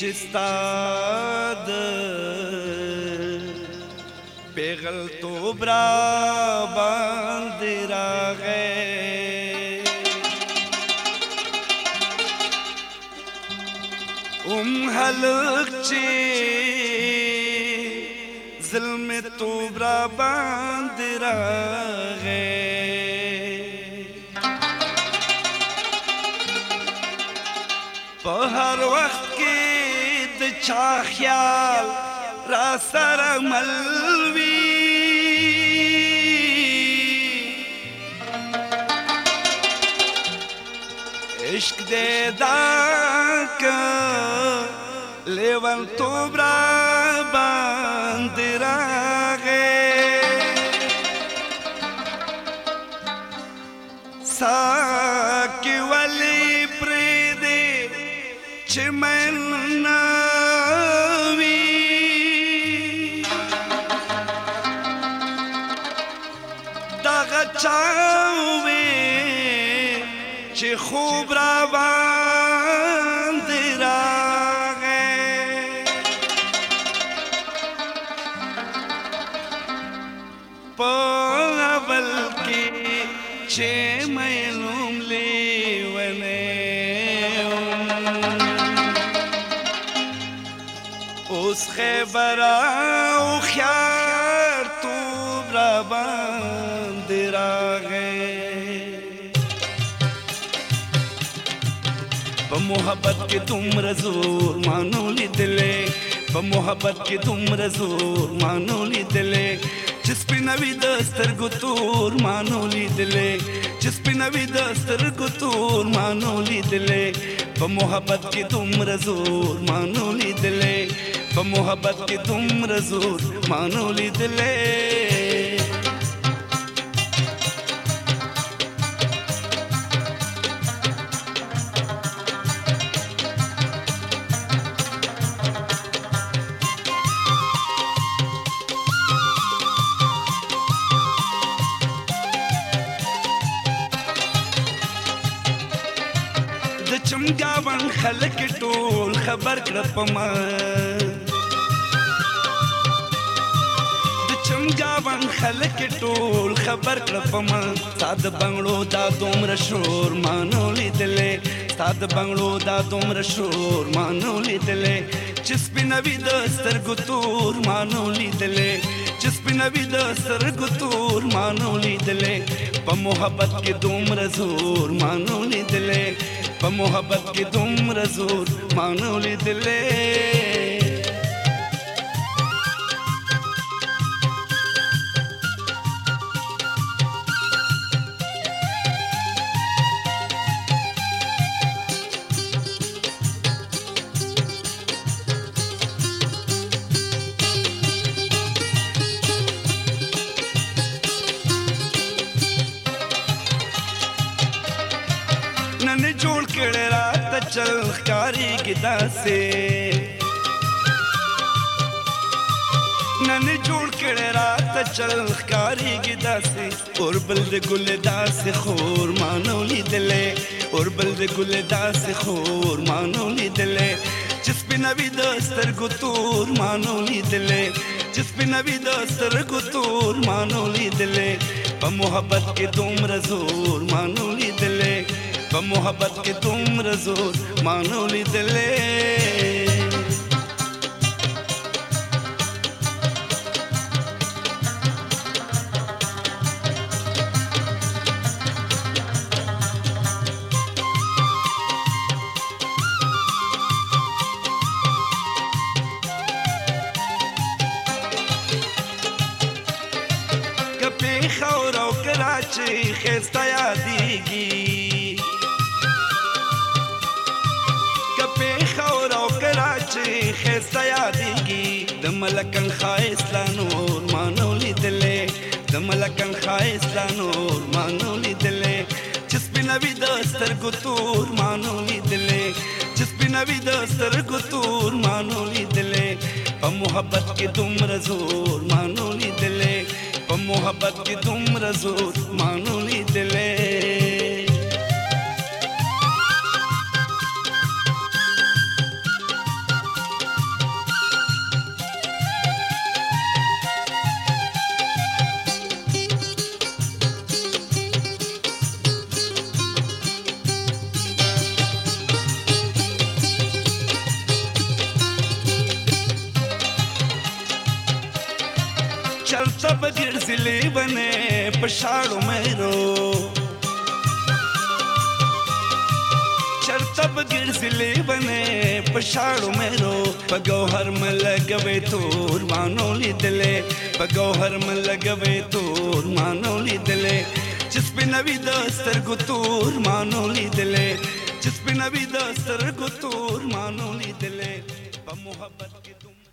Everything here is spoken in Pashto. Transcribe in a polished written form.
چستاد پیغلتوب را باندې راغی هلک چې ظلم توب را باندې راغی په هر وخت کې د چا خیال را سره مل وي عشق دې دا که لیونتوب را باندې راغی ساکي ولې پرېږدې چې من نه وي دغه چا وې چې خوب را باندې راغی په اول کې چې مینوم لیونی اوس خیبره هوښیار توب را باندې راغی په محبت کې دومره زور مانو لیدلی په محبت کې دومره زور مانو لیدلی چې سپینوي د سترګو تور مانو لیدلی چې سپینوي د سترګو تور مانو لیدلی په محبت کې دومره زور مانو لیدلی په محبت کې دومره زور مانو لیدلی د چمګاون خلک ټول خبر کړه په ما د چمګاون خلک ټول خبر کړه په ما ستا د بنګړو دا دومره شور مانو لیدلی ستا د بنګړو دا دومره شور مانو لیدلی چې سپینوي د سترګو تور مانو لیدلی چې سپینوي د سترګو تور مانو لیدلی په محبت کې دومره زور مانو لیدلی په محبت کې دومره زور مانو لیدلی نن جوړ کړه راته چل ښکارېږي داسې نن جوړ کړه راته چل ښکارېږي داسې اور بل د ګل داسې خور مانو لیدلی اور بل د ګل داسې خور مانو لیدلی چې سپینوي د سترګو تور مانو لیدلی چې سپینوي د سترګو تور مانو لیدلی په محبت کې دومره زور مانو لیدلی په محبت کې دومره زور مانو لیدلی که پېښور او کراچۍ ښایسته یادېږي پېښور او کراچۍ ښایسته یادېږي د ملکن ښایست لا نور مانو لیدلی د ملکن ښایست لا نور مانو لیدلی چې سپینوي د سترګو تور مانو لیدلی چې سپینوي د سترګو تور مانو لیدلی په محبت کې دومره زور مانو لیدلی په محبت کې دومره زور مانو لیدلی चलता बगिरजिले बने पछाड़ो मेरो चलता बगिरजिले बने पछाड़ो मेरो पगोहर में लगवे तोर मानोली दिले पगोहर में लगवे तोर मानोली दिले जिस पे नवी दस्तर गुतूर मानोली दिले जिस पे नवी दस्तर गुतूर मानोली दिले मोहब्बत के तुम